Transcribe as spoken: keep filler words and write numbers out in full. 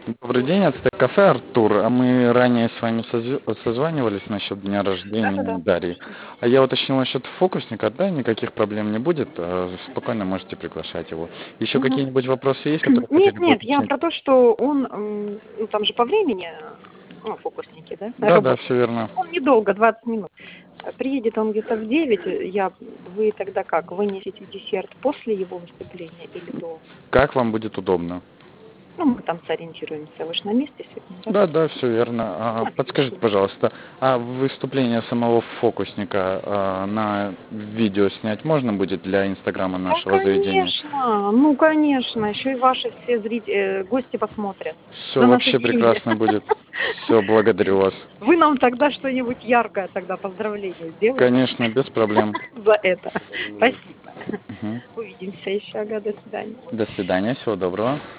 Добрый день, это кафе Артур. А мы ранее с вами созв- созванивались насчет дня рождения Да-да-да, Дарьи. слушаю. А я уточнил насчет фокусника, да, никаких проблем не будет. э, Спокойно можете приглашать его. Еще Мгм. какие-нибудь вопросы есть, которые Нет, хотели бы нет, я уточнить? про то, что он, м, ну, там же по времени, э, ну, фокусники, да, Да, да, работают. все верно. Он недолго, двадцать минут. Э, Приедет он где-то в девять. э, я, вы тогда как, вынесете десерт после его выступления или до? Как вам будет удобно? Ну, мы там сориентируемся. Вы же на месте сегодня, да? Да, да, все верно. А, подскажите, Отлично. пожалуйста, а выступление самого фокусника а, на видео снять можно будет для инстаграма Да, нашего заведения? конечно, ну, конечно, еще и ваши все зрители, гости посмотрят Все за наши вообще деньги. прекрасно будет. Все, благодарю вас. Вы нам тогда что-нибудь яркое тогда поздравление сделайте Конечно, без проблем. за это. Спасибо. Мгм. Увидимся еще. Ага, до свидания. До свидания, всего доброго.